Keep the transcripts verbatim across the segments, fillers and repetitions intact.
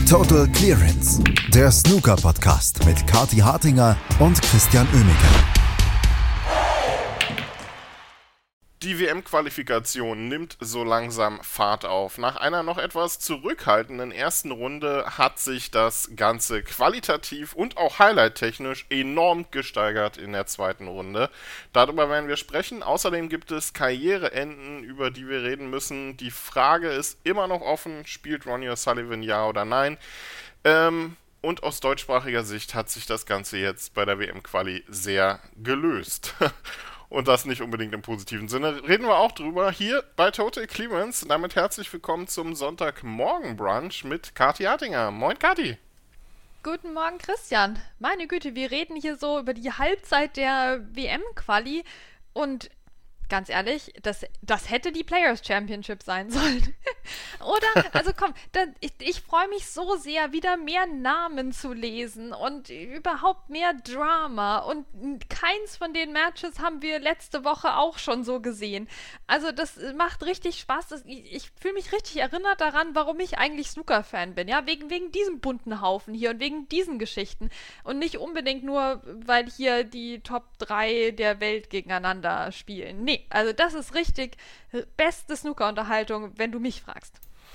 Total Clearance, der Snooker-Podcast mit Kathi Hartinger und Christian Oemeke. Die W M-Qualifikation nimmt so langsam Fahrt auf. Nach einer noch etwas zurückhaltenden ersten Runde hat sich das Ganze qualitativ und auch highlight-technisch enorm gesteigert in der zweiten Runde. Darüber werden wir sprechen. Außerdem gibt es Karriereenden, über die wir reden müssen. Die Frage ist immer noch offen, spielt Ronnie O'Sullivan ja oder nein? Ähm... Und aus deutschsprachiger Sicht hat sich das Ganze jetzt bei der W M-Quali sehr gelöst. Und das nicht unbedingt im positiven Sinne. Reden wir auch drüber hier bei Total Clearance. Und damit herzlich willkommen zum Sonntagmorgen-Brunch mit Kathi Hartinger. Moin, Kathi. Guten Morgen, Christian. Meine Güte, wir reden hier so über die Halbzeit der W M-Quali und ganz ehrlich, das, das hätte die Players Championship sein sollen. Oder? Also komm, da, ich, ich freue mich so sehr, wieder mehr Namen zu lesen und überhaupt mehr Drama. Und keins von den Matches haben wir letzte Woche auch schon so gesehen. Also das macht richtig Spaß. Das, ich ich fühle mich richtig erinnert daran, warum ich eigentlich Snooker-Fan bin. Ja, wegen, wegen diesem bunten Haufen hier und wegen diesen Geschichten. Und nicht unbedingt nur, weil hier die Top drei der Welt gegeneinander spielen. Nee. Also das ist richtig beste Snooker-Unterhaltung, wenn du mich fragst.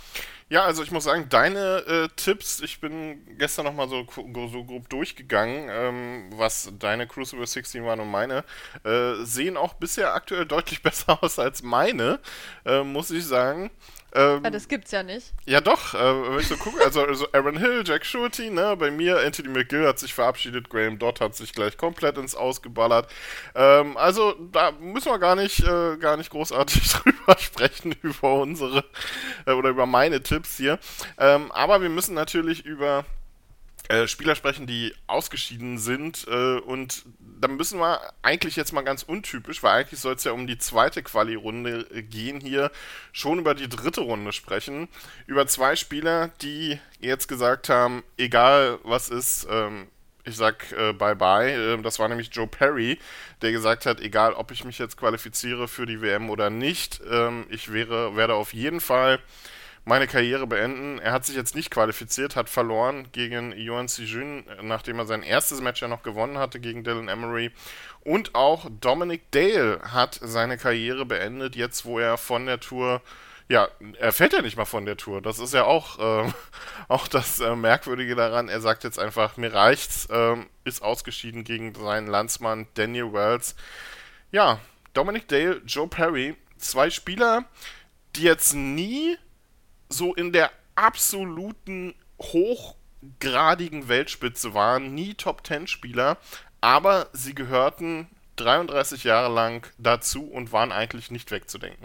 Ja, also ich muss sagen, deine äh, Tipps, ich bin gestern nochmal so, so grob durchgegangen, ähm, was deine Crucible sechzehn waren und meine, äh, sehen auch bisher aktuell deutlich besser aus als meine, äh, muss ich sagen. Ähm, ja, das gibt's ja nicht. Ja doch, äh, wenn ich so gucke, also, also Aaron Hill, Jack Schulte, ne, bei mir, Anthony McGill hat sich verabschiedet, Graham Dodd hat sich gleich komplett ins Ausgeballert. Ähm, also da müssen wir gar nicht, äh, gar nicht großartig drüber sprechen, über unsere, äh, oder über meine Tipps hier. Ähm, aber wir müssen natürlich über Äh, Spieler sprechen, die ausgeschieden sind, äh, und da müssen wir eigentlich jetzt mal ganz untypisch, weil eigentlich soll es ja um die zweite Quali-Runde äh, gehen hier, schon über die dritte Runde sprechen, über zwei Spieler, die jetzt gesagt haben, egal was ist, ähm, ich sag äh, bye-bye, äh, das war nämlich Joe Perry, der gesagt hat, egal ob ich mich jetzt qualifiziere für die W M oder nicht, ähm, ich wäre, werde auf jeden Fall meine Karriere beenden. Er hat sich jetzt nicht qualifiziert, hat verloren gegen Yuan Sijun, nachdem er sein erstes Match ja noch gewonnen hatte gegen Dylan Emery. Und auch Dominic Dale hat seine Karriere beendet, jetzt wo er von der Tour, ja, er fährt ja nicht mal von der Tour. Das ist ja auch, äh, auch das äh, Merkwürdige daran. Er sagt jetzt einfach, mir reicht's, äh, ist ausgeschieden gegen seinen Landsmann Daniel Wells. Ja, Dominic Dale, Joe Perry, zwei Spieler, die jetzt nie so in der absoluten hochgradigen Weltspitze waren, nie Top-Ten-Spieler, aber sie gehörten dreiunddreißig Jahre lang dazu und waren eigentlich nicht wegzudenken.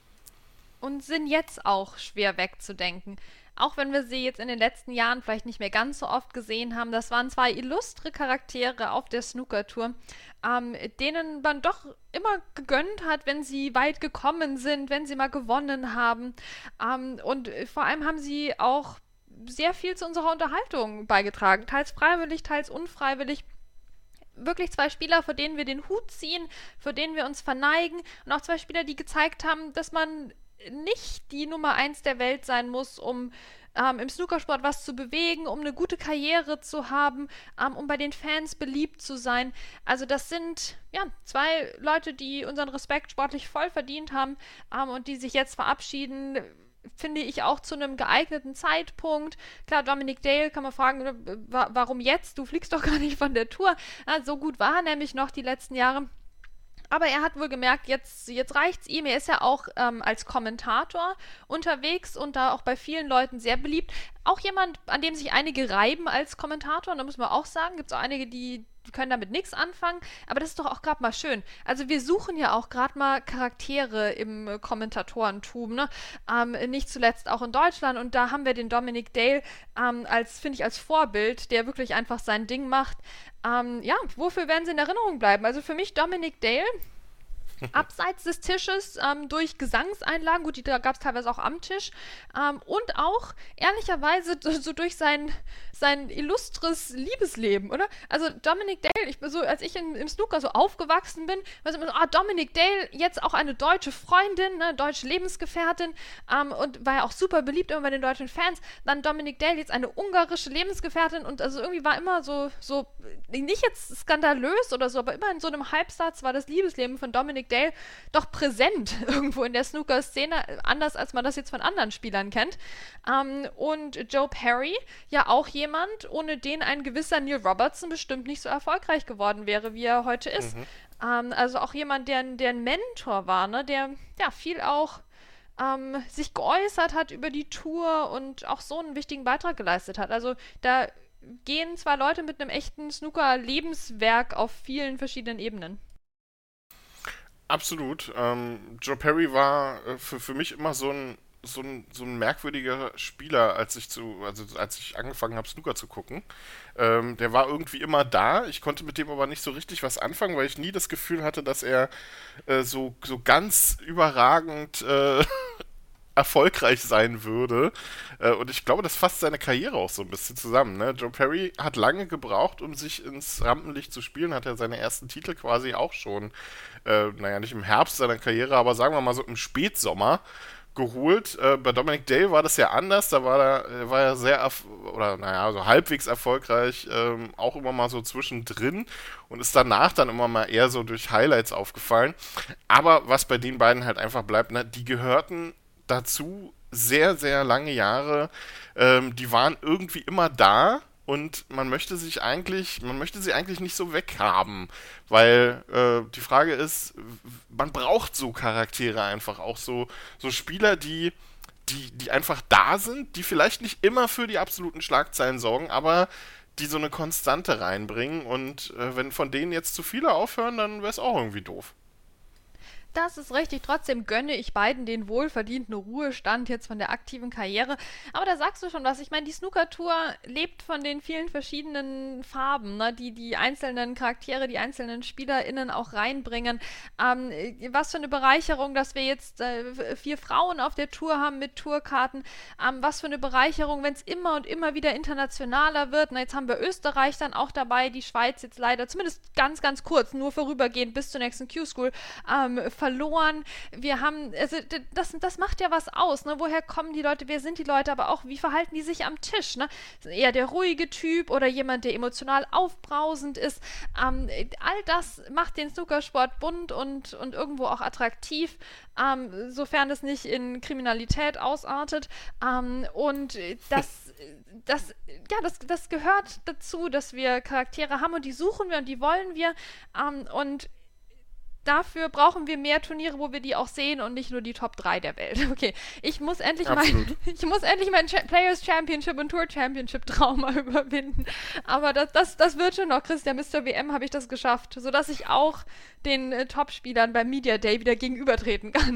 Und sind jetzt auch schwer wegzudenken. Auch wenn wir sie jetzt in den letzten Jahren vielleicht nicht mehr ganz so oft gesehen haben, das waren zwei illustre Charaktere auf der Snooker-Tour, ähm, denen man doch immer gegönnt hat, wenn sie weit gekommen sind, wenn sie mal gewonnen haben. Ähm, und vor allem haben sie auch sehr viel zu unserer Unterhaltung beigetragen, teils freiwillig, teils unfreiwillig. Wirklich zwei Spieler, vor denen wir den Hut ziehen, vor denen wir uns verneigen, und auch zwei Spieler, die gezeigt haben, dass man nicht die Nummer eins der Welt sein muss, um ähm, im Snookersport was zu bewegen, um eine gute Karriere zu haben, ähm, um bei den Fans beliebt zu sein. Also das sind ja zwei Leute, die unseren Respekt sportlich voll verdient haben, ähm, und die sich jetzt verabschieden, finde ich auch zu einem geeigneten Zeitpunkt. Klar, Dominic Dale kann man fragen, wa- warum jetzt? Du fliegst doch gar nicht von der Tour. Ja, so gut war er nämlich noch die letzten Jahre. Aber er hat wohl gemerkt, jetzt, jetzt reicht's ihm. Er ist ja auch ähm, als Kommentator unterwegs und da auch bei vielen Leuten sehr beliebt. Auch jemand, an dem sich einige reiben als Kommentator, und da muss man auch sagen, gibt es auch einige, die können damit nichts anfangen, aber das ist doch auch gerade mal schön. Also wir suchen ja auch gerade mal Charaktere im äh, Kommentatorentum, ne? Ähm, nicht zuletzt auch in Deutschland, und da haben wir den Dominic Dale ähm, als, finde ich, als Vorbild, der wirklich einfach sein Ding macht. Ähm, ja, wofür werden sie in Erinnerung bleiben? Also für mich Dominic Dale abseits des Tisches ähm, durch Gesangseinlagen, gut, die da gab es teilweise auch am Tisch, ähm, und auch ehrlicherweise so durch sein, sein illustres Liebesleben, oder? Also Dominic Dale, ich bin so, als ich in, im Snooker so aufgewachsen bin, war es immer so, ah, Dominic Dale, jetzt auch eine deutsche Freundin, ne, deutsche Lebensgefährtin, ähm, und war ja auch super beliebt immer bei den deutschen Fans. Dann Dominic Dale, jetzt eine ungarische Lebensgefährtin, und also irgendwie war immer so, so, nicht jetzt skandalös oder so, aber immer in so einem Halbsatz war das Liebesleben von Dominic Dale doch präsent irgendwo in der Snooker-Szene, anders als man das jetzt von anderen Spielern kennt. Ähm, und Joe Perry, ja auch jemand, ohne den ein gewisser Neil Robertson bestimmt nicht so erfolgreich geworden wäre, wie er heute ist. Mhm. Ähm, also auch jemand, der, der ein Mentor war, ne? Der ja viel auch ähm, sich geäußert hat über die Tour und auch so einen wichtigen Beitrag geleistet hat. Also da gehen zwei Leute mit einem echten Snooker-Lebenswerk auf vielen verschiedenen Ebenen. Absolut. Ähm, Joe Perry war äh, für, für mich immer so ein, so ein so ein merkwürdiger Spieler, als ich zu, also als ich angefangen habe, Snooker zu gucken. Ähm, der war irgendwie immer da. Ich konnte mit dem aber nicht so richtig was anfangen, weil ich nie das Gefühl hatte, dass er äh, so, so ganz überragend äh, erfolgreich sein würde. Äh, und ich glaube, das fasst seine Karriere auch so ein bisschen zusammen. Ne? Joe Perry hat lange gebraucht, um sich ins Rampenlicht zu spielen, hat er seine ersten Titel quasi auch schon, äh, naja, nicht im Herbst seiner Karriere, aber sagen wir mal so im Spätsommer geholt. Äh, bei Dominic Dale war das ja anders, da war er, war er sehr, erf- oder naja, so halbwegs erfolgreich, ähm, auch immer mal so zwischendrin und ist danach dann immer mal eher so durch Highlights aufgefallen. Aber was bei den beiden halt einfach bleibt, ne, die gehörten dazu sehr, sehr lange Jahre. Ähm, die waren irgendwie immer da und man möchte sich eigentlich, man möchte sie eigentlich nicht so weghaben, weil äh, die Frage ist, man braucht so Charaktere einfach auch, so, so Spieler, die, die, die einfach da sind, die vielleicht nicht immer für die absoluten Schlagzeilen sorgen, aber die so eine Konstante reinbringen und äh, wenn von denen jetzt zu viele aufhören, dann wäre es auch irgendwie doof. Das ist richtig. Trotzdem gönne ich beiden den wohlverdienten Ruhestand jetzt von der aktiven Karriere. Aber da sagst du schon was. Ich meine, die Snooker-Tour lebt von den vielen verschiedenen Farben, ne, die die einzelnen Charaktere, die einzelnen SpielerInnen auch reinbringen. Ähm, was für eine Bereicherung, dass wir jetzt äh, vier Frauen auf der Tour haben mit Tourkarten. Ähm, was für eine Bereicherung, wenn es immer und immer wieder internationaler wird. Na, jetzt haben wir Österreich dann auch dabei, die Schweiz jetzt leider, zumindest ganz, ganz kurz, nur vorübergehend bis zur nächsten Q-School, ähm, verloren. Wir haben, also das, das macht ja was aus, ne? Woher kommen die Leute, wer sind die Leute, aber auch, wie verhalten die sich am Tisch, ne? Eher der ruhige Typ oder jemand, der emotional aufbrausend ist. Ähm, all das macht den Snookersport bunt und, und irgendwo auch attraktiv, ähm, sofern es nicht in Kriminalität ausartet. Ähm, und das, das, ja, das, das gehört dazu, dass wir Charaktere haben und die suchen wir und die wollen wir. Ähm, und dafür brauchen wir mehr Turniere, wo wir die auch sehen und nicht nur die Top drei der Welt. Okay, ich muss endlich mein, ich muss endlich mein Ch- Players Championship und Tour Championship Trauma überwinden. Aber das, das, das wird schon noch, Christian. Mister W M habe ich das geschafft, sodass ich auch den äh, Top-Spielern beim Media Day wieder gegenübertreten kann.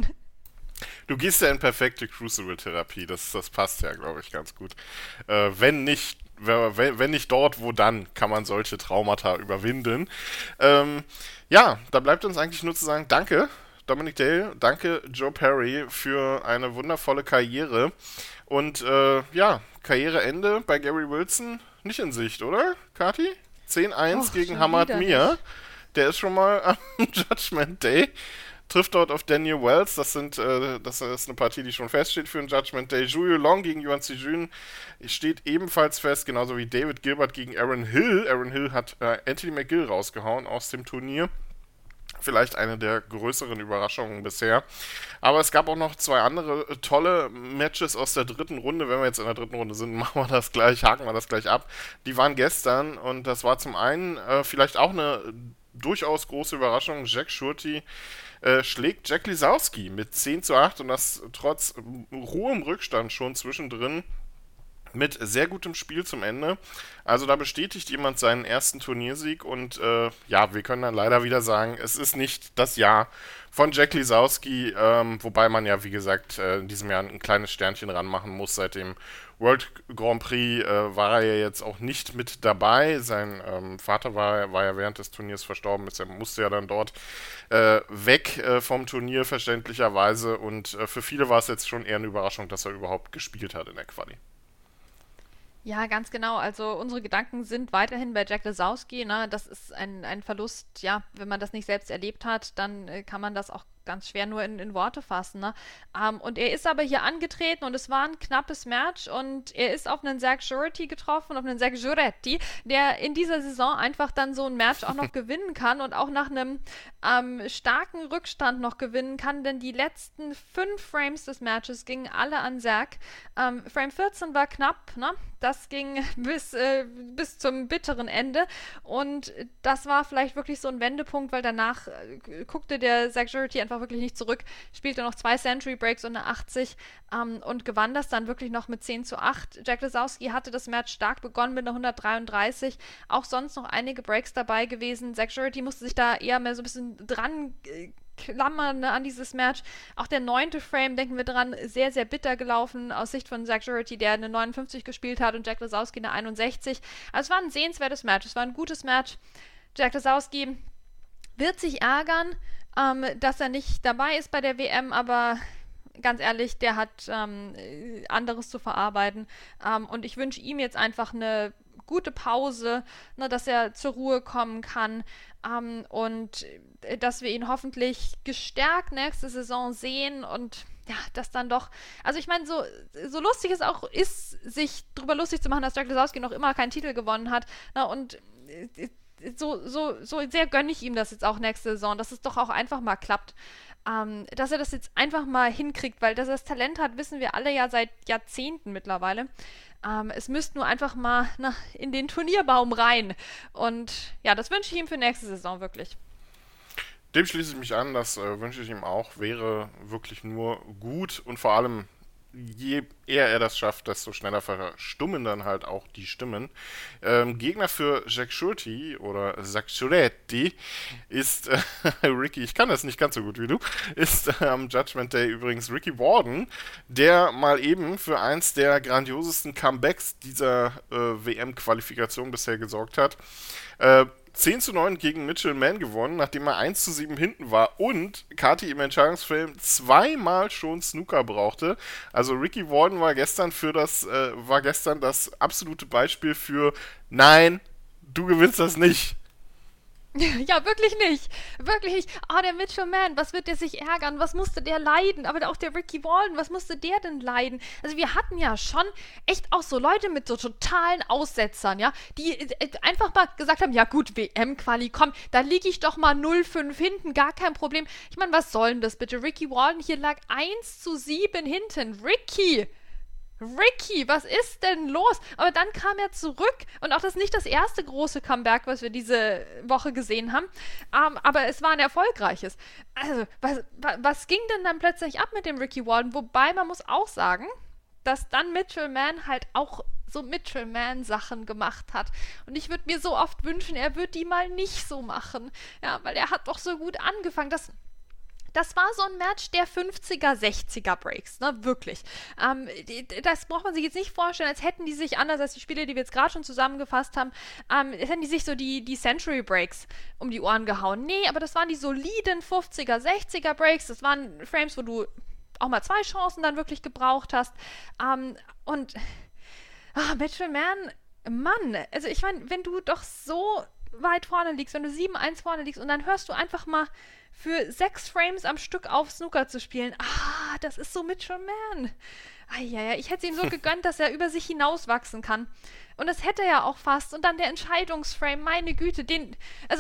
Du gehst ja in perfekte Crucible-Therapie, das, das passt ja, glaube ich, ganz gut. Äh, wenn nicht, wenn, wenn nicht dort, wo dann, kann man solche Traumata überwinden. Ähm, ja, da bleibt uns eigentlich nur zu sagen, danke, Dominic Dale, danke, Joe Perry, für eine wundervolle Karriere. Und äh, ja, Karriereende bei Gary Wilson nicht in Sicht, oder, Kati? zehn eins gegen Hamad Mir. Der ist schon mal am Judgment Day. Trifft dort auf Daniel Wells, das, sind, äh, das ist eine Partie, die schon feststeht für den Judgment Day. Zhu Yulong gegen Yuan Sijun steht ebenfalls fest, genauso wie David Gilbert gegen Aaron Hill. Aaron Hill hat äh, Anthony McGill rausgehauen aus dem Turnier. Vielleicht eine der größeren Überraschungen bisher. Aber es gab auch noch zwei andere äh, tolle Matches aus der dritten Runde. Wenn wir jetzt in der dritten Runde sind, machen wir das gleich, haken wir das gleich ab. Die waren gestern und das war zum einen äh, vielleicht auch eine durchaus große Überraschung. Jack Shorty Äh, schlägt Jack Lisowski mit zehn zu acht und das trotz hohem Rückstand schon zwischendrin. mit sehr gutem Spiel zum Ende. Also da bestätigt jemand seinen ersten Turniersieg und äh, ja, wir können dann leider wieder sagen, es ist nicht das Jahr von Jack Lisowski, ähm, wobei man ja, wie gesagt, äh, in diesem Jahr ein kleines Sternchen ranmachen muss. Seit dem World Grand Prix äh, war er ja jetzt auch nicht mit dabei. Sein ähm, Vater war, war ja während des Turniers verstorben, ist, er musste ja dann dort äh, weg äh, vom Turnier, verständlicherweise. Und äh, für viele war es jetzt schon eher eine Überraschung, dass er überhaupt gespielt hat in der Quali. Ja, ganz genau. Also unsere Gedanken sind weiterhin bei Jack Lisowski. Ne? Das ist ein, ein Verlust, ja, wenn man das nicht selbst erlebt hat, dann äh, kann man das auch ganz schwer nur in, in Worte fassen. Ne? Ähm, und er ist aber hier angetreten und es war ein knappes Match und er ist auf einen Zach Juretti getroffen, auf einen Zach Juretti, der in dieser Saison einfach dann so ein Match auch noch gewinnen kann und auch nach einem ähm, starken Rückstand noch gewinnen kann, denn die letzten fünf Frames des Matches gingen alle an Zach. Ähm, Frame vierzehn war knapp, ne? Das ging bis, äh, bis zum bitteren Ende und das war vielleicht wirklich so ein Wendepunkt, weil danach äh, guckte der Zach Juretti einfach wirklich nicht zurück, spielte noch zwei Century Breaks und eine achtzig ähm, und gewann das dann wirklich noch mit zehn zu acht. Jack Lisowski hatte das Match stark begonnen mit einer hundertdreiunddreißig, auch sonst noch einige Breaks dabei gewesen. Zach Juretti musste sich da eher mehr so ein bisschen dran äh, klammern, ne, an dieses Match. Auch der neunte Frame, denken wir dran, sehr, sehr bitter gelaufen aus Sicht von Zach Juretti, der eine neunundfünfzig gespielt hat und Jack Lisowski eine einundsechzig. Also es war ein sehenswertes Match, es war ein gutes Match. Jack Lisowski wird sich ärgern, ähm, dass er nicht dabei ist bei der W M, aber ganz ehrlich, der hat ähm, anderes zu verarbeiten. Ähm, und ich wünsche ihm jetzt einfach eine gute Pause, ne, dass er zur Ruhe kommen kann ähm, und äh, dass wir ihn hoffentlich gestärkt nächste Saison sehen und ja, das dann doch, also ich meine, so, so lustig es auch ist, sich drüber lustig zu machen, dass Jack Lisowski noch immer keinen Titel gewonnen hat, ne, und äh, so, so, so sehr gönne ich ihm das jetzt auch nächste Saison, dass es doch auch einfach mal klappt. Ähm, dass er das jetzt einfach mal hinkriegt, weil dass er das Talent hat, wissen wir alle ja seit Jahrzehnten mittlerweile. Ähm, es müsste nur einfach mal na, in den Turnierbaum rein. Und ja, das wünsche ich ihm für nächste Saison wirklich. Dem schließe ich mich an, das äh, wünsche ich ihm auch, wäre wirklich nur gut und vor allem je eher er das schafft, desto schneller verstummen dann halt auch die Stimmen. Ähm, Gegner für Jack Juretti oder Zach Juretti ist äh, Ricky, ich kann das nicht ganz so gut wie du, ist am ähm, Judgment Day übrigens Ricky Warden, der mal eben für eins der grandiosesten Comebacks dieser äh, W M-Qualifikation bisher gesorgt hat. Äh, zehn zu neun gegen Mitchell Mann gewonnen, nachdem er eins zu sieben hinten war und Kati im Entscheidungsframe zweimal schon Snooker brauchte. Also Ricky Warden war gestern für das äh, war gestern das absolute Beispiel für nein, du gewinnst das nicht. Ja, wirklich nicht. Wirklich nicht. Ah, oh, der Mitchell Mann, was wird der sich ärgern? Was musste der leiden? Aber auch der Ricky Walden, was musste der denn leiden? Also wir hatten ja schon echt auch so Leute mit so totalen Aussetzern, ja, die äh, einfach mal gesagt haben, ja gut, W M-Quali, komm, da liege ich doch mal null fünf hinten, gar kein Problem. Ich meine, was soll denn das bitte? Ricky Walden hier lag eins zu sieben hinten. Ricky! Ricky, was ist denn los? Aber dann kam er zurück und auch das ist nicht das erste große Comeback, was wir diese Woche gesehen haben, ähm, aber es war ein erfolgreiches. Also, was, was ging denn dann plötzlich ab mit dem Ricky Walden? Wobei, man muss auch sagen, dass dann Mitchell Mann halt auch so Mitchell Mann-Sachen gemacht hat. Und ich würde mir so oft wünschen, er würde die mal nicht so machen. Ja, weil er hat doch so gut angefangen. Das Das war so ein Match der fünfziger, sechziger Breaks, ne, wirklich. Ähm, das braucht man sich jetzt nicht vorstellen, als hätten die sich, anders als die Spiele, die wir jetzt gerade schon zusammengefasst haben, ähm, als hätten die sich so die, die Century Breaks um die Ohren gehauen. Nee, aber das waren die soliden fünfziger, sechziger Breaks, das waren Frames, wo du auch mal zwei Chancen dann wirklich gebraucht hast. Ähm, und ah, Mitchell Mann, Mann, also ich meine, wenn du doch so weit vorne liegst, wenn du sieben eins vorne liegst und dann hörst du einfach mal für sechs Frames am Stück auf Snooker zu spielen. Ah, das ist so Mitchell Mann. Eieiei, ich hätte es ihm so gegönnt, dass er über sich hinauswachsen kann. Und das hätte er ja auch fast. Und dann der Entscheidungsframe, meine Güte, den, also,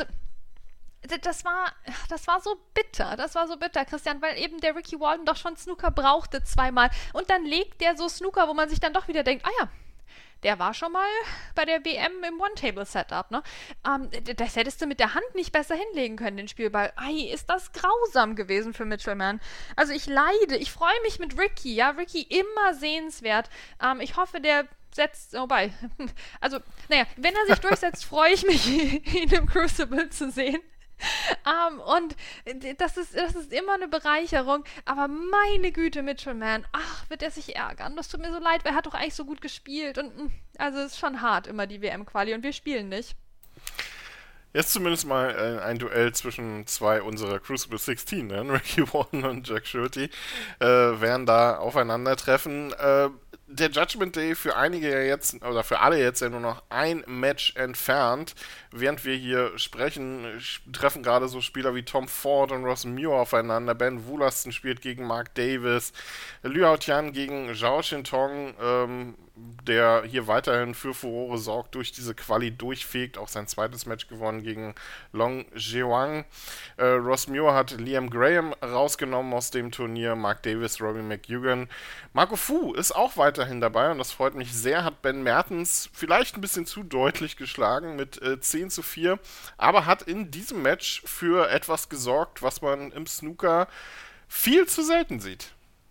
das war, das war so bitter, das war so bitter, Christian, weil eben der Ricky Walden doch schon Snooker brauchte zweimal. Und dann legt der so Snooker, wo man sich dann doch wieder denkt, ah ja, der war schon mal bei der W M im One-Table-Setup, ne? Ähm, das hättest du mit der Hand nicht besser hinlegen können, den Spielball. Ei, ist das grausam gewesen für Mitchell Mann. Also ich leide, ich freue mich mit Ricky, ja, Ricky immer sehenswert. Ähm, ich hoffe, der setzt, wobei, also, naja, wenn er sich durchsetzt, freue ich mich, ihn im Crucible zu sehen. Um, und das ist, das ist immer eine Bereicherung, aber meine Güte, Mitchell Mann, ach, wird er sich ärgern. Das tut mir so leid, weil er hat doch eigentlich so gut gespielt und also es ist schon hart immer die W M-Quali und wir spielen nicht. Jetzt zumindest mal äh, ein Duell zwischen zwei unserer Crucible sechzehn, ne? Ricky Warren und Jack Schulte, äh, werden da aufeinandertreffen. Äh, der Judgment Day für einige ja jetzt, oder für alle jetzt ja nur noch ein Match entfernt. Während wir hier sprechen, treffen gerade so Spieler wie Tom Ford und Ross Muir aufeinander. Ben Woolaston spielt gegen Mark Davis. Liu Haotian gegen Zhao Shintong, ähm, der hier weiterhin für Furore sorgt, durch diese Quali durchfegt. Auch sein zweites Match gewonnen gegen Long Zhewang. Äh, Ross Muir hat Liam Graham rausgenommen aus dem Turnier. Mark Davis, Robbie McGugan. Marco Fu ist auch weiterhin dabei und das freut mich sehr. Hat Ben Mertens vielleicht ein bisschen zu deutlich geschlagen mit äh, zehn zu vier, aber hat in diesem Match für etwas gesorgt, was man im Snooker viel zu selten sieht.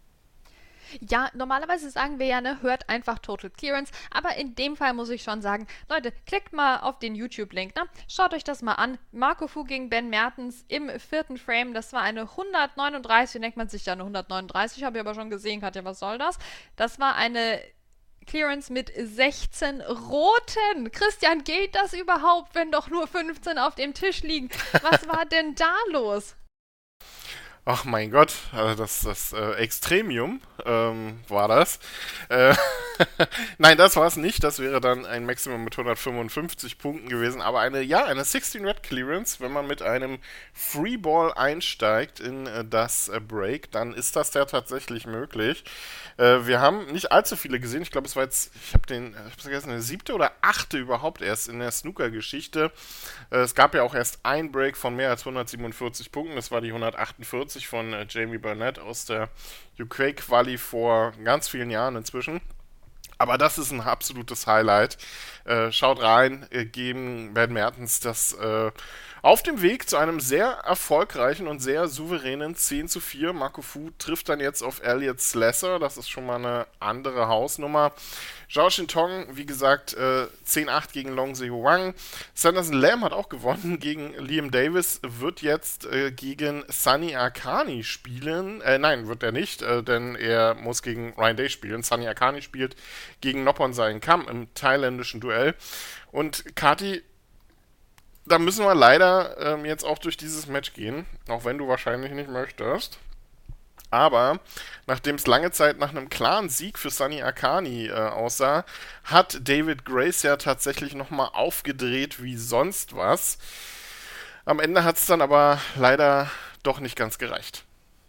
Ja, normalerweise sagen wir ja, ne, hört einfach Total Clearance, aber in dem Fall muss ich schon sagen, Leute, klickt mal auf den YouTube-Link, ne? Schaut euch das mal an. Marco Fu gegen Ben Mertens im vierten Frame, das war eine hundertneununddreißig, denkt man sich ja eine hundertneununddreißig, habe ich aber schon gesehen, Katja, was soll das? Das war eine Clearance mit sechzehn Roten. Christian, geht das überhaupt, wenn doch nur fünfzehn auf dem Tisch liegen? Was war denn da los? Ach mein Gott, also das, das äh, Extremium ähm, war das. Äh, Nein, das war es nicht. Das wäre dann ein Maximum mit hundertfünfundfünfzig Punkten gewesen. Aber eine, ja, eine sechzehn Red Clearance, wenn man mit einem Freeball einsteigt in äh, das äh, Break, dann ist das ja tatsächlich möglich. Äh, wir haben nicht allzu viele gesehen. Ich glaube, es war jetzt, ich habe den, ich habe vergessen, eine siebte oder achte überhaupt erst in der Snooker-Geschichte. Äh, es gab ja auch erst ein Break von mehr als hundertsiebenundvierzig Punkten. Das war die hundertachtundvierzig von äh, Jamie Burnett aus der U K-Quali vor ganz vielen Jahren inzwischen. Aber das ist ein absolutes Highlight. Äh, schaut rein, äh, geben Ben Mertens das äh, auf dem Weg zu einem sehr erfolgreichen und sehr souveränen zehn zu vier. Marco Fu trifft dann jetzt auf Elliot Slesser. Das ist schon mal eine andere Hausnummer. Zhao Shintong, wie gesagt, äh, zehn acht gegen Long Zhewang. Sanderson Lam hat auch gewonnen gegen Liam Davis, wird jetzt äh, gegen Sunny Akani spielen. Äh, nein, wird er nicht, äh, denn er muss gegen Ryan Day spielen. Sunny Akani spielt gegen Noppon Saenkam im thailändischen Duell. Und Kati, da müssen wir leider ähm, jetzt auch durch dieses Match gehen, auch wenn du wahrscheinlich nicht möchtest. Aber nachdem es lange Zeit nach einem klaren Sieg für Sunny Akani äh, aussah, hat David Grace ja tatsächlich nochmal aufgedreht wie sonst was. Am Ende hat es dann aber leider doch nicht ganz gereicht.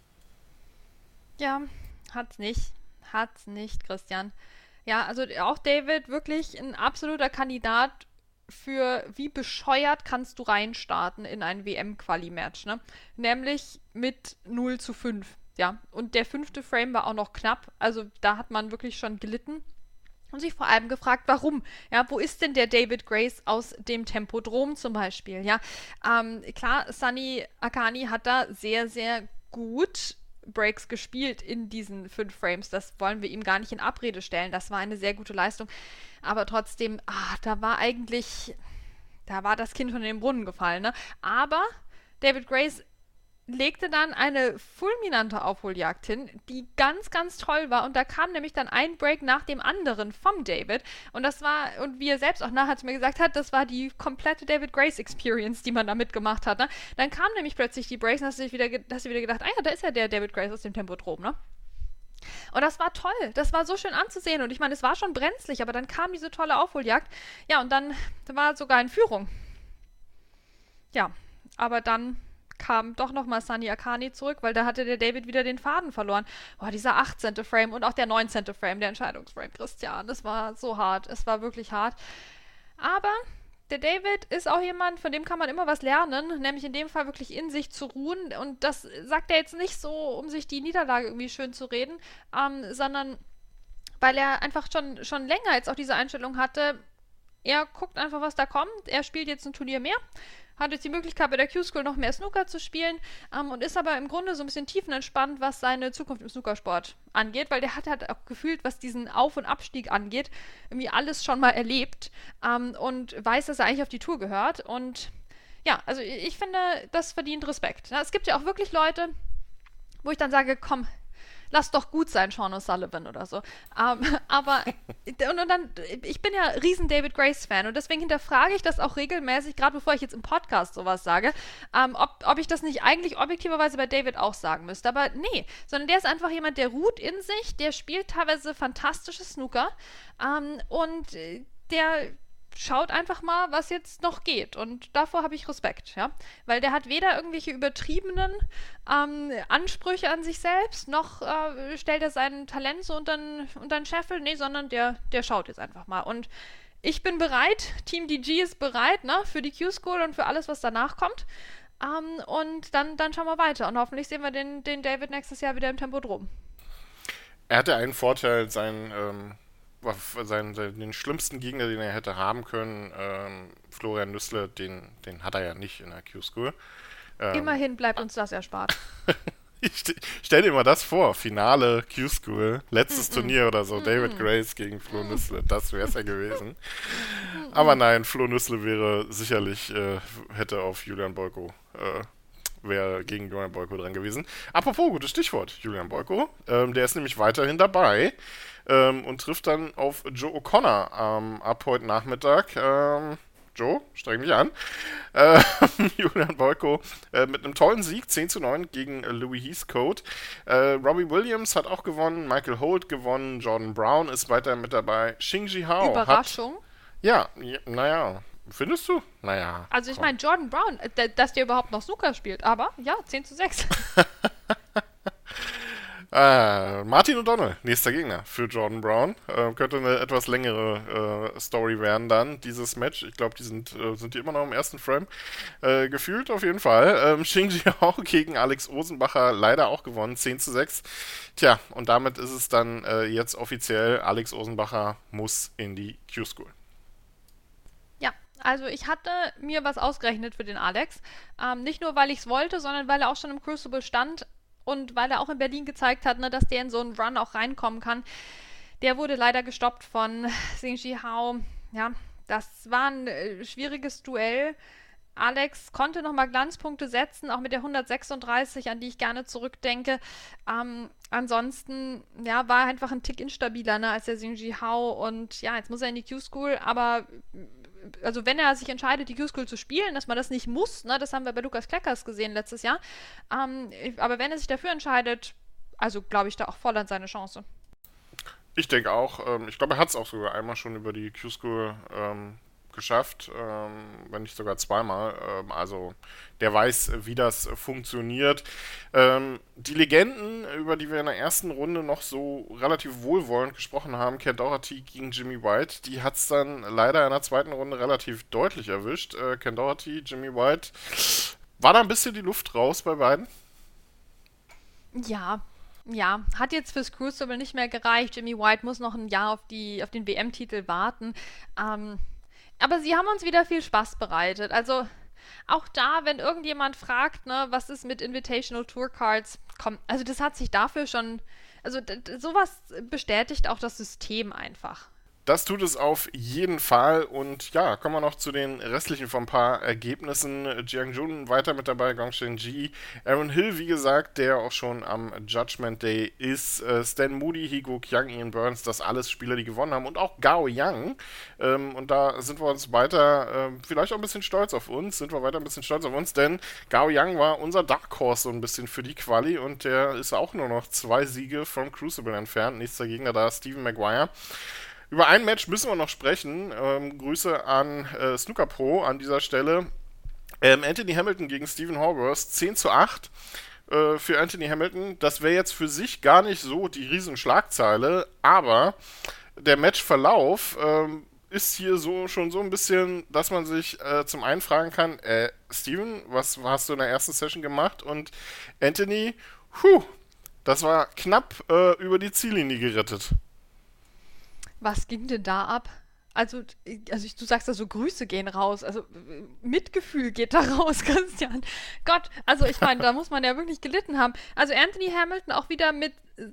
Ja, hat's nicht. Hat's nicht, Christian. Ja, also auch David wirklich ein absoluter Kandidat für wie bescheuert kannst du reinstarten in ein W M-Quali-Match, ne? Nämlich mit null zu fünf. Ja, und der fünfte Frame war auch noch knapp, also da hat man wirklich schon gelitten und sich vor allem gefragt, warum? Ja, wo ist denn der David Grace aus dem Tempodrom zum Beispiel? Ja, ähm, klar, Sunny Akani hat da sehr, sehr gut Breaks gespielt in diesen fünf Frames, das wollen wir ihm gar nicht in Abrede stellen, das war eine sehr gute Leistung, aber trotzdem, ah, da war eigentlich, da war das Kind schon in den Brunnen gefallen, ne? Aber David Grace legte dann eine fulminante Aufholjagd hin, die ganz, ganz toll war. Und da kam nämlich dann ein Break nach dem anderen vom David. Und das war, und wie er selbst auch nachher zu mir gesagt hat, das war die komplette David Grace Experience, die man da mitgemacht hat. Ne? Dann kamen nämlich plötzlich die Breaks und hast du wieder, hast du wieder gedacht, ah ja, da ist ja der David Grace aus dem Tempodrom, ne? Und das war toll. Das war so schön anzusehen. Und ich meine, es war schon brenzlig, aber dann kam diese tolle Aufholjagd. Ja, und dann war sogar in Führung. Ja, aber dann kam doch nochmal Sunny Akani zurück, weil da hatte der David wieder den Faden verloren. Boah, dieser achtzehnte Frame und auch der neunzehnte Frame, der Entscheidungsframe, Christian, das war so hart. Es war wirklich hart. Aber der David ist auch jemand, von dem kann man immer was lernen, nämlich in dem Fall wirklich in sich zu ruhen. Und das sagt er jetzt nicht so, um sich die Niederlage irgendwie schön zu reden, ähm, sondern weil er einfach schon, schon länger jetzt auch diese Einstellung hatte. Er guckt einfach, was da kommt. Er spielt jetzt ein Turnier mehr, hat jetzt die Möglichkeit, bei der Q-School noch mehr Snooker zu spielen ähm, und ist aber im Grunde so ein bisschen tiefenentspannt, was seine Zukunft im Snookersport angeht, weil der hat halt auch gefühlt, was diesen Auf- und Abstieg angeht, irgendwie alles schon mal erlebt ähm, und weiß, dass er eigentlich auf die Tour gehört. Und ja, also ich finde, das verdient Respekt. Ja, es gibt ja auch wirklich Leute, wo ich dann sage, komm, lass doch gut sein, Sean O'Sullivan oder so. Um, aber, und, und dann, ich bin ja riesen David Grace-Fan und deswegen hinterfrage ich das auch regelmäßig, gerade bevor ich jetzt im Podcast sowas sage, um, ob, ob ich das nicht eigentlich objektiverweise bei David auch sagen müsste. Aber nee, sondern der ist einfach jemand, der ruht in sich, der spielt teilweise fantastisches Snooker um, und der schaut einfach mal, was jetzt noch geht. Und davor habe ich Respekt, ja. Weil der hat weder irgendwelche übertriebenen ähm, Ansprüche an sich selbst, noch äh, stellt er sein Talent so unter den Scheffel. Nee, sondern der, der schaut jetzt einfach mal. Und ich bin bereit, Team D G ist bereit, ne, für die Q-School und für alles, was danach kommt. Ähm, und dann, dann schauen wir weiter. Und hoffentlich sehen wir den, den David nächstes Jahr wieder im Tempodrom. Er hatte einen Vorteil, sein... Ähm Seinen, den schlimmsten Gegner, den er hätte haben können, ähm, Florian Nüssle, den, den hat er ja nicht in der Q-School. Ähm, Immerhin bleibt uns das erspart. ich st- stell dir mal das vor, Finale Q-School, letztes mm-mm. Turnier oder so, mm-mm. David Grace gegen Flo Nüssle, das wäre es ja gewesen. Aber nein, Flo Nüssle wäre sicherlich, äh, hätte auf Julian Boyko äh, wäre gegen Julian Boyko dran gewesen. Apropos, gutes Stichwort, Julian Boyko, ähm, der ist nämlich weiterhin dabei. Ähm, und trifft dann auf Joe O'Connor ähm, ab heute Nachmittag. Ähm, Joe, streng dich an. Äh, Julian Boyko äh, mit einem tollen Sieg, zehn zu neun gegen äh, Louis Heathcote. Äh, Robbie Williams hat auch gewonnen, Michael Holt gewonnen, Jordan Brown ist weiter mit dabei. Xingji Hao Überraschung? Hat, ja, ja, naja, findest du? Naja. Also ich meine, Jordan Brown, d- dass der überhaupt noch Snooker spielt, aber ja, zehn zu sechs. Äh, Martin O'Donnell, nächster Gegner für Jordan Brown. Äh, könnte eine etwas längere äh, Story werden dann, dieses Match. Ich glaube, die sind, äh, sind die immer noch im ersten Frame. Äh, gefühlt auf jeden Fall. Ähm, Xingji auch gegen Alex Osenbacher leider auch gewonnen, zehn zu sechs. Tja, und damit ist es dann äh, jetzt offiziell, Alex Osenbacher muss in die Q-School. Ja, also ich hatte mir was ausgerechnet für den Alex. Ähm, nicht nur, weil ich es wollte, sondern weil er auch schon im Crucible stand. Und weil er auch in Berlin gezeigt hat, ne, dass der in so einen Run auch reinkommen kann. Der wurde leider gestoppt von Xingji Hao. Ja, das war ein äh, schwieriges Duell. Alex konnte nochmal Glanzpunkte setzen, auch mit der hundertsechsunddreißig, an die ich gerne zurückdenke. Ähm, ansonsten, ja, war er einfach ein Tick instabiler, ne, als der Xingji Hao. Und ja, jetzt muss er in die Q-School, aber also wenn er sich entscheidet, die Q-School zu spielen, dass man das nicht muss, ne, das haben wir bei Lukas Kleckers gesehen letztes Jahr, ähm, aber wenn er sich dafür entscheidet, also glaube ich da auch voll an seine Chance. Ich denke auch, ähm, ich glaube, er hat es auch sogar einmal schon über die Q-School ähm, geschafft, ähm, wenn nicht sogar zweimal. Ähm, also der weiß, wie das funktioniert. Ähm, die Legenden, über die wir in der ersten Runde noch so relativ wohlwollend gesprochen haben, Ken Doherty gegen Jimmy White, die hat es dann leider in der zweiten Runde relativ deutlich erwischt. Äh, Ken Doherty, Jimmy White, war da ein bisschen die Luft raus bei beiden? Ja, ja, hat jetzt fürs Crucible nicht mehr gereicht. Jimmy White muss noch ein Jahr auf, die, auf den W M-Titel warten. Ähm, aber sie haben uns wieder viel Spaß bereitet. Also auch da, wenn irgendjemand fragt, ne, was ist mit Invitational Tour Cards, komm, also das hat sich dafür schon, also d- d- sowas bestätigt auch das System einfach. Das tut es auf jeden Fall. Und ja, kommen wir noch zu den restlichen von ein paar Ergebnissen. Jiang Jun weiter mit dabei, Gong Shen-Ji. Aaron Hill, wie gesagt, der auch schon am Judgment Day ist. Äh, Stan Moody, Higo Kyang, Ian Burns, das alles Spieler, die gewonnen haben. Und auch Gao Yang. Ähm, und da sind wir uns weiter, äh, vielleicht auch ein bisschen stolz auf uns, sind wir weiter ein bisschen stolz auf uns, denn Gao Yang war unser Dark Horse so ein bisschen für die Quali und der ist auch nur noch zwei Siege vom Crucible entfernt. Nächster Gegner da, Stephen Maguire. Über ein Match müssen wir noch sprechen. Ähm, Grüße an äh, Snooker Pro an dieser Stelle. Ähm, Anthony Hamilton gegen Stephen Horworth, zehn zu acht äh, für Anthony Hamilton. Das wäre jetzt für sich gar nicht so die Riesenschlagzeile, aber der Matchverlauf ähm, ist hier so schon so ein bisschen, dass man sich äh, zum einen fragen kann, äh, Stephen, was hast du in der ersten Session gemacht? Und Anthony, puh, das war knapp äh, über die Ziellinie gerettet. Was ging denn da ab? Also, also ich, du sagst da so, Grüße gehen raus. Also Mitgefühl geht da raus, Christian. Gott, also ich meine, da muss man ja wirklich gelitten haben. Also Anthony Hamilton auch wieder mit,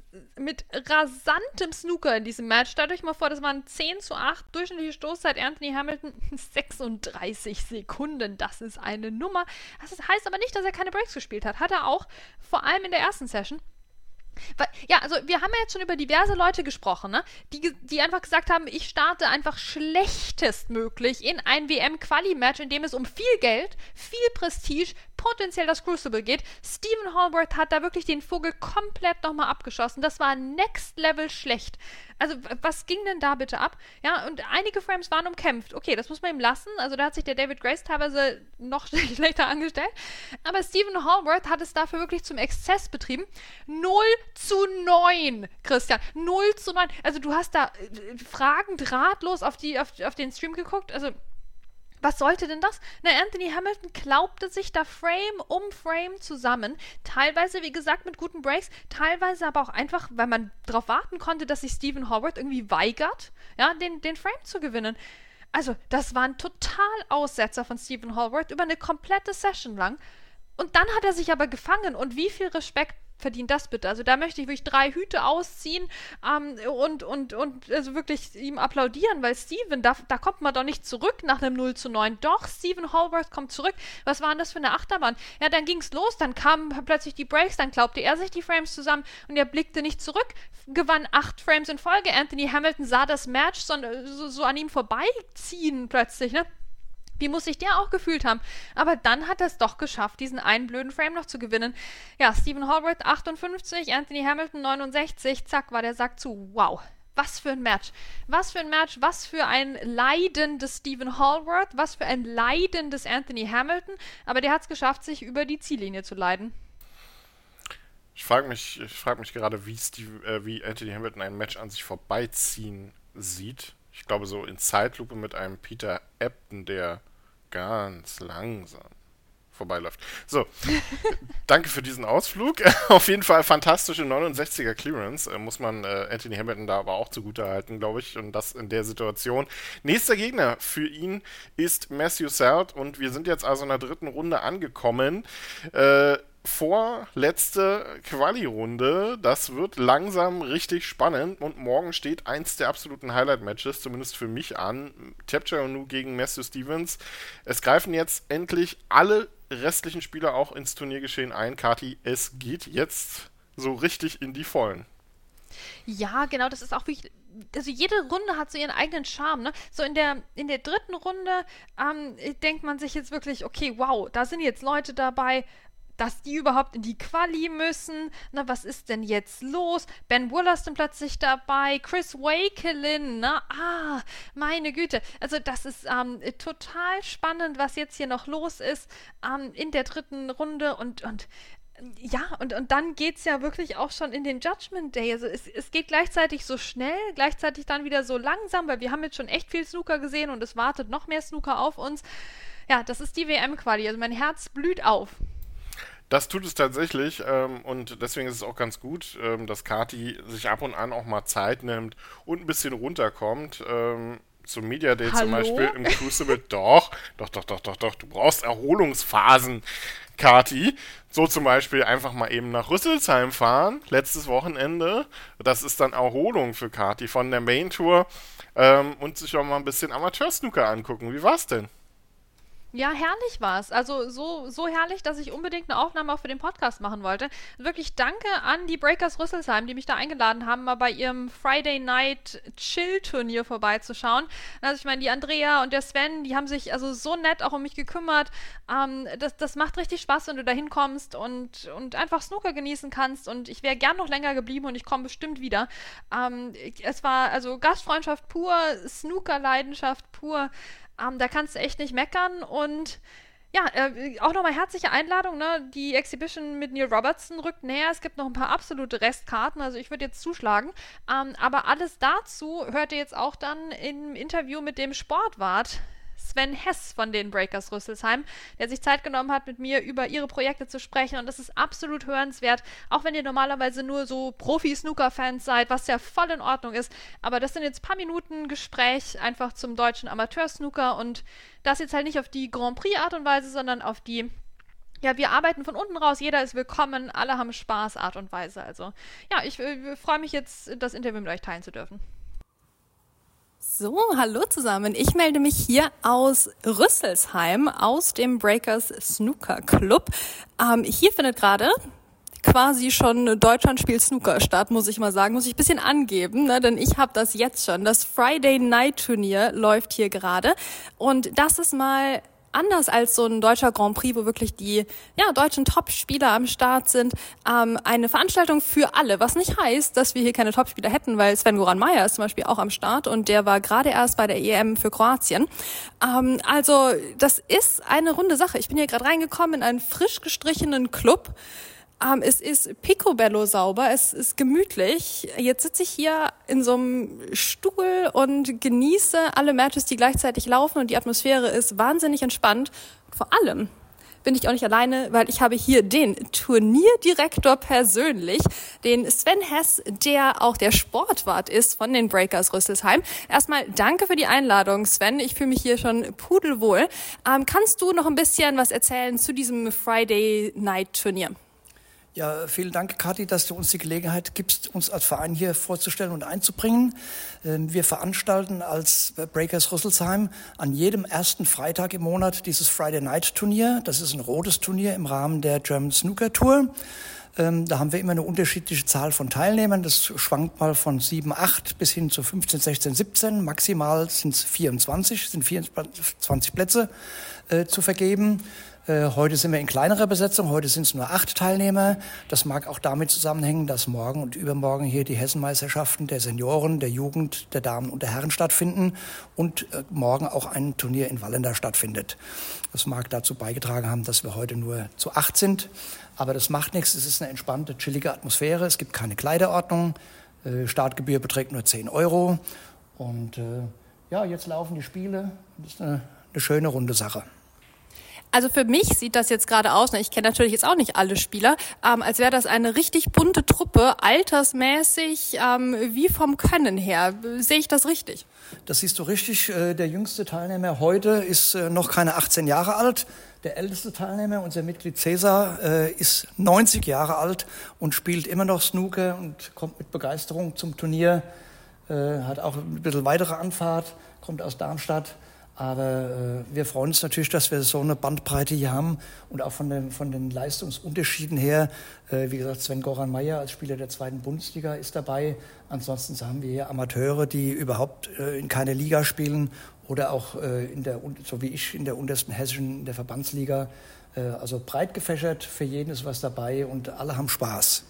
mit rasantem Snooker in diesem Match. Stellt euch mal vor, das waren zehn zu acht. Durchschnittliche Stoßzeit Anthony Hamilton sechsunddreißig Sekunden. Das ist eine Nummer. Das heißt aber nicht, dass er keine Breaks gespielt hat. Hat er auch, vor allem in der ersten Session. Weil, ja, also wir haben ja jetzt schon über diverse Leute gesprochen, ne? die, die einfach gesagt haben, ich starte einfach schlechtestmöglich in ein W M-Quali-Match, in dem es um viel Geld, viel Prestige, potenziell das Crucible geht. Stephen Hallworth hat da wirklich den Vogel komplett nochmal abgeschossen. Das war next level schlecht. Also was ging denn da bitte ab? Ja, und einige Frames waren umkämpft. Okay, das muss man ihm lassen. Also da hat sich der David Grace teilweise noch schlechter angestellt. Aber Stephen Hallworth hat es dafür wirklich zum Exzess betrieben. null zu neun, Christian. null zu neun. Also du hast da äh, fragend ratlos auf, die, auf, auf den Stream geguckt. Also was sollte denn das? Na, Anthony Hamilton klaubte sich da Frame um Frame zusammen. Teilweise, wie gesagt, mit guten Breaks, teilweise aber auch einfach, weil man darauf warten konnte, dass sich Stephen Hallworth irgendwie weigert, ja, den, den Frame zu gewinnen. Also, das waren total Aussetzer von Stephen Hallworth über eine komplette Session lang. Und dann hat er sich aber gefangen. Und wie viel Respekt verdient das bitte? Also da möchte ich wirklich drei Hüte ausziehen ähm, und, und, und also wirklich ihm applaudieren, weil Stephen, da, da kommt man doch nicht zurück nach einem null zu neun. Doch, Stephen Hallworth kommt zurück. Was war denn das für eine Achterbahn? Ja, dann ging's los, dann kamen plötzlich die Breaks, dann klaubte er sich die Frames zusammen und er blickte nicht zurück, gewann acht Frames in Folge. Anthony Hamilton sah das Match so, so, so an ihm vorbeiziehen plötzlich, ne? Wie muss sich der auch gefühlt haben? Aber dann hat er es doch geschafft, diesen einen blöden Frame noch zu gewinnen. Ja, Stephen Hallworth achtundfünfzig, Anthony Hamilton neunundsechzig, zack, war der Sack zu. Wow, was für ein Match. Was für ein Match, was für ein Leiden des Stephen Hallworth, was für ein Leiden des Anthony Hamilton. Aber der hat es geschafft, sich über die Ziellinie zu leiden. Ich frage mich, ich frag mich gerade, wie, Steve, äh, wie Anthony Hamilton ein Match an sich vorbeiziehen sieht. Ich glaube, so in Zeitlupe mit einem Peter Ebdon, der ganz langsam vorbeiläuft. So, danke für diesen Ausflug. Auf jeden Fall fantastische neunundsechziger Clearance. Äh, muss man äh, Anthony Hamilton da aber auch zugutehalten, glaube ich. Und das in der Situation. Nächster Gegner für ihn ist Matthew Selt. Und wir sind jetzt also in der dritten Runde angekommen. Äh, Vorletzte Quali-Runde. Das wird langsam richtig spannend und morgen steht eins der absoluten Highlight-Matches, zumindest für mich, an. Tapcharoenu gegen Matthew Stevens. Es greifen jetzt endlich alle restlichen Spieler auch ins Turniergeschehen ein. Kathi, es geht jetzt so richtig in die Vollen. Ja, genau, das ist auch wirklich, also jede Runde hat so ihren eigenen Charme, ne? So in der, in der dritten Runde ähm, denkt man sich jetzt wirklich, okay, wow, da sind jetzt Leute dabei, dass die überhaupt in die Quali müssen. Na, was ist denn jetzt los? Ben Wollaston plötzlich dabei, Chris Wakelin, ne? Ah, meine Güte. Also das ist ähm, total spannend, was jetzt hier noch los ist ähm, in der dritten Runde und, und ja, und, und dann geht es ja wirklich auch schon in den Judgment Day. Also es, es geht gleichzeitig so schnell, gleichzeitig dann wieder so langsam, weil wir haben jetzt schon echt viel Snooker gesehen und es wartet noch mehr Snooker auf uns. Ja, das ist die W M-Quali. Also mein Herz blüht auf. Das tut es tatsächlich ähm, und deswegen ist es auch ganz gut, ähm, dass Kathi sich ab und an auch mal Zeit nimmt und ein bisschen runterkommt. Ähm, zum Media Day Hallo? Zum Beispiel im Crucible. Doch, doch, doch, doch, doch, doch. Du brauchst Erholungsphasen, Kathi. So zum Beispiel einfach mal eben nach Rüsselsheim fahren, letztes Wochenende. Das ist dann Erholung für Kathi von der Main Tour ähm, und sich auch mal ein bisschen Amateur-Snooker angucken. Wie war's denn? Ja, herrlich war's. Also so, so herrlich, dass ich unbedingt eine Aufnahme auch für den Podcast machen wollte. Wirklich danke an die Breakers Rüsselsheim, die mich da eingeladen haben, mal bei ihrem Friday Night Chill-Turnier vorbeizuschauen. Also ich meine, die Andrea und der Sven, die haben sich also so nett auch um mich gekümmert. Ähm, das, das macht richtig Spaß, wenn du da hinkommst und, und einfach Snooker genießen kannst. Und ich wäre gern noch länger geblieben und ich komme bestimmt wieder. Ähm, es war also Gastfreundschaft pur, Snooker-Leidenschaft pur. Um, da kannst du echt nicht meckern und ja, äh, auch nochmal herzliche Einladung, ne? Die Exhibition mit Neil Robertson rückt näher, es gibt noch ein paar absolute Restkarten, also ich würde jetzt zuschlagen, um, aber alles dazu hört ihr jetzt auch dann im Interview mit dem Sportwart Sven Hess von den Breakers Rüsselsheim, der sich Zeit genommen hat, mit mir über ihre Projekte zu sprechen. Und das ist absolut hörenswert, auch wenn ihr normalerweise nur so Profi-Snooker-Fans seid, was ja voll in Ordnung ist. Aber das sind jetzt ein paar Minuten Gespräch einfach zum deutschen Amateur-Snooker und das jetzt halt nicht auf die Grand Prix-Art und Weise, sondern auf die, ja, wir arbeiten von unten raus, jeder ist willkommen, alle haben Spaß, Art und Weise. Also ja, ich äh, freue mich jetzt, das Interview mit euch teilen zu dürfen. So, hallo zusammen. Ich melde mich hier aus Rüsselsheim, aus dem Breakers Snooker Club. Ähm, hier findet gerade quasi schon Deutschland spielt Snooker statt, muss ich mal sagen, muss ich ein bisschen angeben, ne? Denn ich habe das jetzt schon. Das Friday Night Turnier läuft hier gerade und das ist mal anders als so ein deutscher Grand Prix, wo wirklich die ja, deutschen Topspieler am Start sind. Ähm, eine Veranstaltung für alle, was nicht heißt, dass wir hier keine Topspieler hätten, weil Sven-Goran Mayer ist zum Beispiel auch am Start und der war gerade erst bei der E M für Kroatien. Ähm, also das ist eine runde Sache. Ich bin hier gerade reingekommen in einen frisch gestrichenen Club. Um, es ist picobello sauber, es ist gemütlich. Jetzt sitze ich hier in so einem Stuhl und genieße alle Matches, die gleichzeitig laufen und die Atmosphäre ist wahnsinnig entspannt. Vor allem bin ich auch nicht alleine, weil ich habe hier den Turnierdirektor persönlich, den Sven Hess, der auch der Sportwart ist von den Breakers Rüsselsheim. Erstmal danke für die Einladung, Sven. Ich fühle mich hier schon pudelwohl. Um, kannst du noch ein bisschen was erzählen zu diesem Friday Night Turnier? Ja, vielen Dank, Kathi, dass du uns die Gelegenheit gibst, uns als Verein hier vorzustellen und einzubringen. Wir veranstalten als Breakers Rüsselsheim an jedem ersten Freitag im Monat dieses Friday Night Turnier. Das ist ein rotes Turnier im Rahmen der German Snooker Tour. Da haben wir immer eine unterschiedliche Zahl von Teilnehmern. Das schwankt mal von sieben, acht bis hin zu fünfzehn, sechzehn, siebzehn. Maximal sind es vierundzwanzig, sind vierundzwanzig Plätze äh, zu vergeben. Heute sind wir in kleinerer Besetzung, heute sind es nur acht Teilnehmer. Das mag auch damit zusammenhängen, dass morgen und übermorgen hier die Hessenmeisterschaften der Senioren, der Jugend, der Damen und der Herren stattfinden und morgen auch ein Turnier in Wallenda stattfindet. Das mag dazu beigetragen haben, dass wir heute nur zu acht sind, aber das macht nichts. Es ist eine entspannte, chillige Atmosphäre. Es gibt keine Kleiderordnung. Startgebühr beträgt nur zehn Euro. Und äh, ja, jetzt laufen die Spiele. Das ist eine, eine schöne, runde Sache. Also für mich sieht das jetzt gerade aus, ich kenne natürlich jetzt auch nicht alle Spieler, ähm, als wäre das eine richtig bunte Truppe, altersmäßig ähm, wie vom Können her. Sehe ich das richtig? Das siehst du richtig. Der jüngste Teilnehmer heute ist noch keine achtzehn Jahre alt. Der älteste Teilnehmer, unser Mitglied Cäsar, ist neunzig Jahre alt und spielt immer noch Snooker und kommt mit Begeisterung zum Turnier. Hat auch ein bisschen weitere Anfahrt, kommt aus Darmstadt. Aber äh, wir freuen uns natürlich, dass wir so eine Bandbreite hier haben und auch von den, von den Leistungsunterschieden her. Äh, wie gesagt, Sven-Goran Mayer als Spieler der zweiten Bundesliga ist dabei. Ansonsten haben wir hier Amateure, die überhaupt äh, in keiner Liga spielen oder auch äh, in der, so wie ich in der untersten hessischen, in der Verbandsliga. Äh, also breit gefächert, für jeden ist was dabei und alle haben Spaß.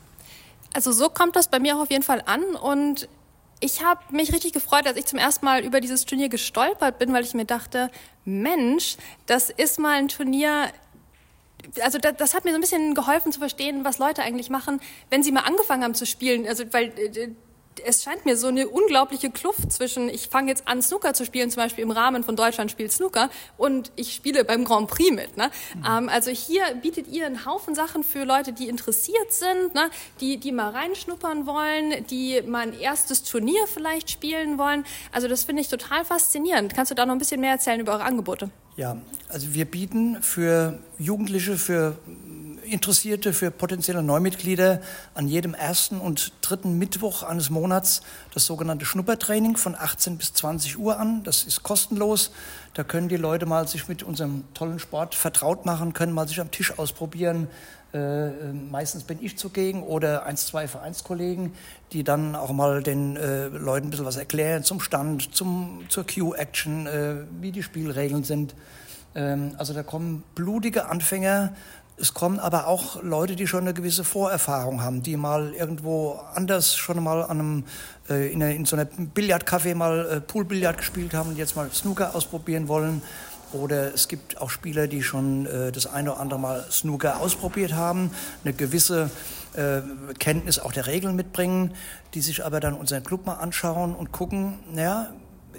Also so kommt das bei mir auch auf jeden Fall an und ich habe mich richtig gefreut, als ich zum ersten Mal über dieses Turnier gestolpert bin, weil ich mir dachte, Mensch, das ist mal ein Turnier, also das, das hat mir so ein bisschen geholfen zu verstehen, was Leute eigentlich machen, wenn sie mal angefangen haben zu spielen. Also weil äh, es scheint mir so eine unglaubliche Kluft zwischen, ich fange jetzt an Snooker zu spielen, zum Beispiel im Rahmen von Deutschland spielt Snooker und ich spiele beim Grand Prix mit. Ne? Mhm. Ähm, also hier bietet ihr einen Haufen Sachen für Leute, die interessiert sind, ne? die, die mal reinschnuppern wollen, die mal ein erstes Turnier vielleicht spielen wollen. Also das finde ich total faszinierend. Kannst du da noch ein bisschen mehr erzählen über eure Angebote? Ja, also wir bieten für Jugendliche, für Interessierte, für potenzielle Neumitglieder an jedem ersten und dritten Mittwoch eines Monats das sogenannte Schnuppertraining von achtzehn bis zwanzig Uhr an. Das ist kostenlos. Da können die Leute mal sich mit unserem tollen Sport vertraut machen, können mal sich am Tisch ausprobieren. Äh, meistens bin ich zugegen oder eins, zwei Vereinskollegen, die dann auch mal den äh, Leuten ein bisschen was erklären zum Stand, zum, zur Cue-Action, äh, wie die Spielregeln sind. Ähm, also da kommen blutige Anfänger. Es kommen aber auch Leute, die schon eine gewisse Vorerfahrung haben, die mal irgendwo anders schon mal an einem, äh, in, einer, in so einer Billardcafé mal äh, Poolbillard gespielt haben und jetzt mal Snooker ausprobieren wollen. Oder es gibt auch Spieler, die schon äh, das eine oder andere Mal Snooker ausprobiert haben, eine gewisse äh, Kenntnis auch der Regeln mitbringen, die sich aber dann unseren Club mal anschauen und gucken, naja,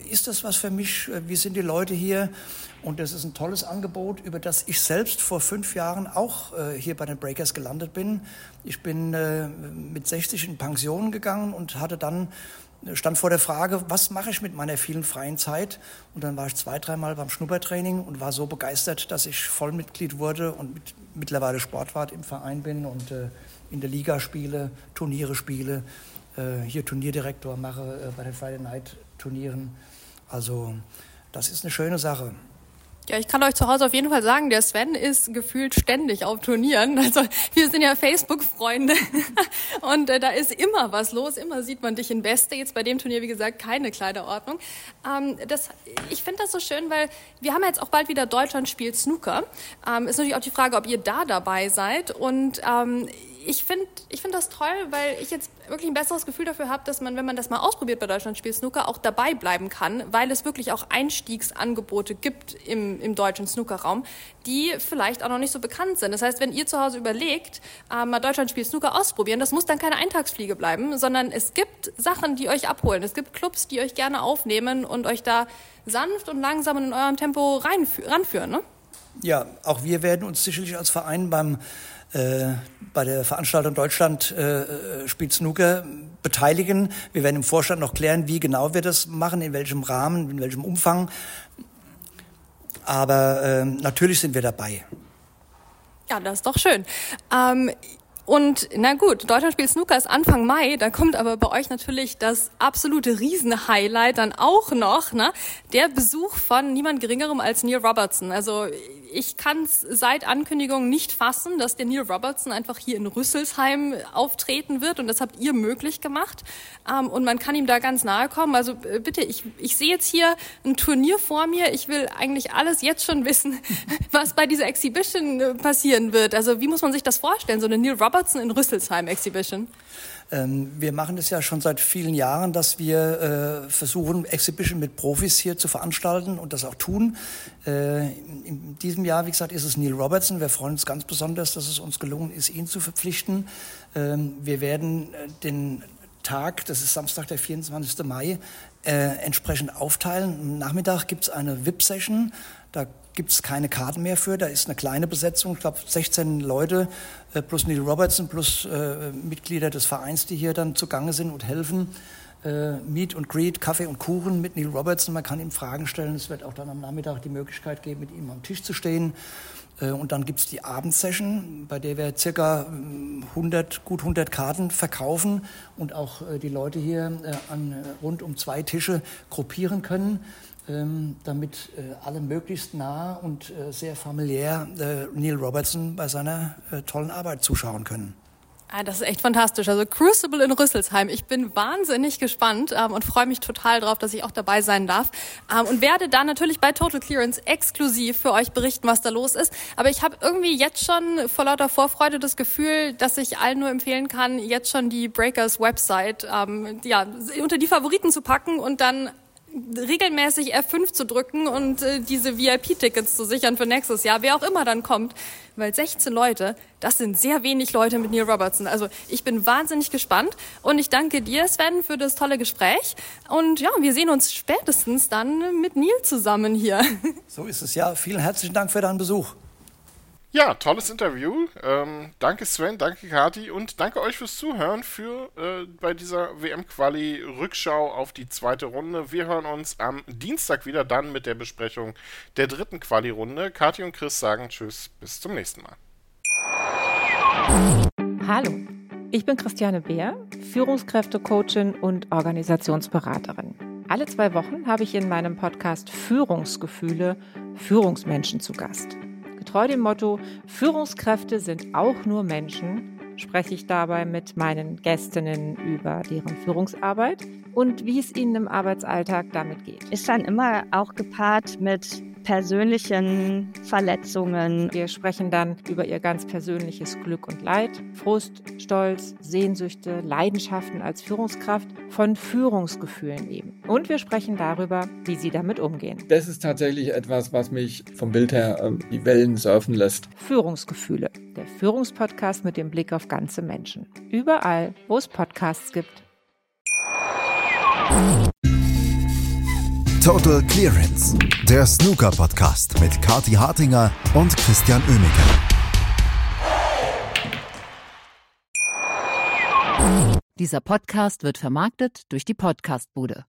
ist das was für mich? Wie sind die Leute hier? Und das ist ein tolles Angebot, über das ich selbst vor fünf Jahren auch äh, hier bei den Breakers gelandet bin. Ich bin äh, mit sechzig in Pension gegangen und hatte dann, stand vor der Frage, was mache ich mit meiner vielen freien Zeit? Und dann war ich zwei, dreimal beim Schnuppertraining und war so begeistert, dass ich Vollmitglied wurde und mit, mittlerweile Sportwart im Verein bin und äh, in der Liga spiele, Turniere spiele, äh, hier Turnierdirektor mache äh, bei den Friday Night Turnieren. Also das ist eine schöne Sache. Ja, ich kann euch zu Hause auf jeden Fall sagen, der Sven ist gefühlt ständig auf Turnieren. Also wir sind ja Facebook-Freunde und äh, da ist immer was los. Immer sieht man dich in Weste. Jetzt bei dem Turnier, wie gesagt, keine Kleiderordnung. Ähm, das, ich finde das so schön, weil wir haben jetzt auch bald wieder Deutschland spielt Snooker. Ähm, ist natürlich auch die Frage, ob ihr da dabei seid. Und ähm, ich finde ich finde das toll, weil ich jetzt wirklich ein besseres Gefühl dafür habe, dass man, wenn man das mal ausprobiert bei Deutschland spielt Snooker, auch dabei bleiben kann, weil es wirklich auch Einstiegsangebote gibt im, im deutschen Snookerraum, die vielleicht auch noch nicht so bekannt sind. Das heißt, wenn ihr zu Hause überlegt, äh, mal Deutschland spielt Snooker ausprobieren, das muss dann keine Eintagsfliege bleiben, sondern es gibt Sachen, die euch abholen. Es gibt Clubs, die euch gerne aufnehmen und euch da sanft und langsam in eurem Tempo reinfü- ranführen, ne? Ja, auch wir werden uns sicherlich als Verein beim Äh, bei der Veranstaltung Deutschland äh, spielt Snooker beteiligen. Wir werden im Vorstand noch klären, wie genau wir das machen, in welchem Rahmen, in welchem Umfang. Aber äh, natürlich sind wir dabei. Ja, das ist doch schön. Ähm, und na gut, Deutschland spielt Snooker ist Anfang Mai, da kommt aber bei euch natürlich das absolute Riesenhighlight dann auch noch, ne? Der Besuch von niemand Geringerem als Neil Robertson. Also ich kann es seit Ankündigung nicht fassen, dass der Neil Robertson einfach hier in Rüsselsheim auftreten wird und das habt ihr möglich gemacht. Ähm, und man kann ihm da ganz nahe kommen. Also äh, bitte, ich, ich sehe jetzt hier ein Turnier vor mir. Ich will eigentlich alles jetzt schon wissen, was bei dieser Exhibition äh, passieren wird. Also wie muss man sich das vorstellen, so eine Neil Robertson in Rüsselsheim Exhibition? Ähm, wir machen das ja schon seit vielen Jahren, dass wir äh, versuchen, Exhibition mit Profis hier zu veranstalten und das auch tun. Äh, in, in diesem Jahr, wie gesagt, ist es Neil Robertson. Wir freuen uns ganz besonders, dass es uns gelungen ist, ihn zu verpflichten. Ähm, wir werden äh, den Tag, das ist Samstag, der vierundzwanzigsten Mai, äh, entsprechend aufteilen. Am Nachmittag gibt es eine V I P-Session. Da gibt es keine Karten mehr für. Da ist eine kleine Besetzung, ich glaube sechzehn Leute äh, plus Neil Robertson plus äh, Mitglieder des Vereins, die hier dann zugange sind und helfen. Äh, Meet und Greet, Kaffee und Kuchen mit Neil Robertson. Man kann ihm Fragen stellen. Es wird auch dann am Nachmittag die Möglichkeit geben, mit ihm am Tisch zu stehen. Äh, und dann gibt es die Abendsession, bei der wir circa hundert, gut hundert Karten verkaufen und auch äh, die Leute hier äh, an rund um zwei Tische gruppieren können, damit äh, alle möglichst nah und äh, sehr familiär äh, Neil Robertson bei seiner äh, tollen Arbeit zuschauen können. Ah, das ist echt fantastisch. Also Crucible in Rüsselsheim. Ich bin wahnsinnig gespannt ähm, und freue mich total drauf, dass ich auch dabei sein darf. Ähm, und werde da natürlich bei Total Clearance exklusiv für euch berichten, was da los ist. Aber ich habe irgendwie jetzt schon vor lauter Vorfreude das Gefühl, dass ich allen nur empfehlen kann, jetzt schon die Breakers Website ähm, ja, unter die Favoriten zu packen und dann regelmäßig F fünf zu drücken und äh, diese V I P-Tickets zu sichern für nächstes Jahr, wer auch immer dann kommt, weil sechzehn Leute, das sind sehr wenig Leute mit Neil Robertson. Also ich bin wahnsinnig gespannt und ich danke dir, Sven, für das tolle Gespräch und ja, wir sehen uns spätestens dann mit Neil zusammen hier. So ist es, ja. Vielen herzlichen Dank für deinen Besuch. Ja, tolles Interview. Ähm, danke Sven, danke Kathi und danke euch fürs Zuhören für äh, bei dieser W M-Quali-Rückschau auf die zweite Runde. Wir hören uns am Dienstag wieder dann mit der Besprechung der dritten Quali-Runde. Kathi und Chris sagen Tschüss, bis zum nächsten Mal. Hallo, ich bin Christiane Beer, Führungskräfte-Coachin und Organisationsberaterin. Alle zwei Wochen habe ich in meinem Podcast Führungsgefühle Führungsmenschen zu Gast. Getreu dem Motto, Führungskräfte sind auch nur Menschen, spreche ich dabei mit meinen Gästinnen über deren Führungsarbeit und wie es ihnen im Arbeitsalltag damit geht. Ist dann immer auch gepaart mit persönlichen Verletzungen. Wir sprechen dann über ihr ganz persönliches Glück und Leid, Frust, Stolz, Sehnsüchte, Leidenschaften als Führungskraft, von Führungsgefühlen eben. Und wir sprechen darüber, wie sie damit umgehen. Das ist tatsächlich etwas, was mich vom Bild her äh, die Wellen surfen lässt. Führungsgefühle, der Führungspodcast mit dem Blick auf ganze Menschen. Überall, wo es Podcasts gibt. Total Clearance, der Snooker-Podcast mit Kathi Hartinger und Christian Oemeke. Dieser Podcast wird vermarktet durch die Podcastbude.